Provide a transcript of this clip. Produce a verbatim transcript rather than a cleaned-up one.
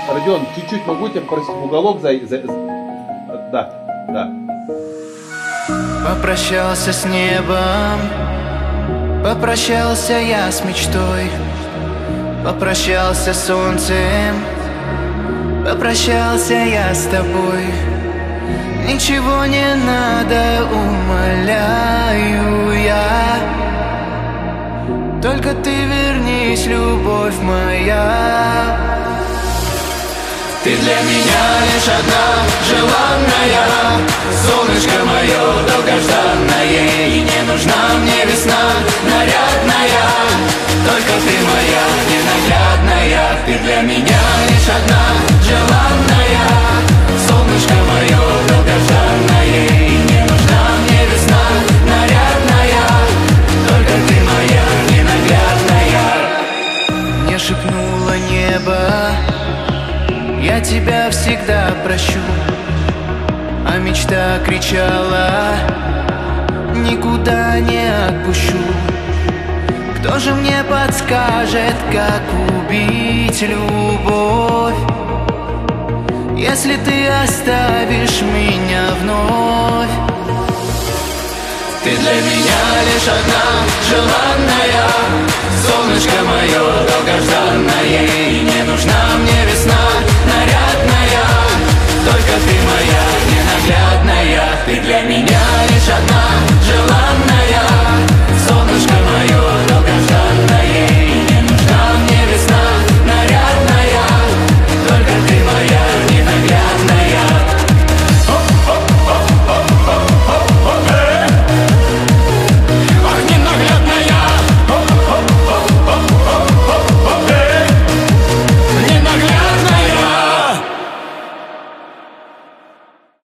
Родион, чуть-чуть могу тебя попросить в уголок за... за... Да, да. Попрощался с небом, попрощался я с мечтой, попрощался с солнцем, попрощался я с тобой. Ничего не надо, умоляю я, только ты вернись, любовь моя. Ты для меня лишь одна желанная, солнышко мое долгожданное. И не нужна мне весна нарядная, только ты моя ненаглядная. Ты для меня лишь одна желанная, солнышко мое долгожданное. И не нужна мне весна нарядная, только ты моя ненаглядная. Мне шепнуло небо: я тебя всегда прощу. А мечта кричала: никуда не отпущу. Кто же мне подскажет, как убить любовь, если ты оставишь меня вновь? Ты для меня лишь одна желанная, солнышко мое долгожданное.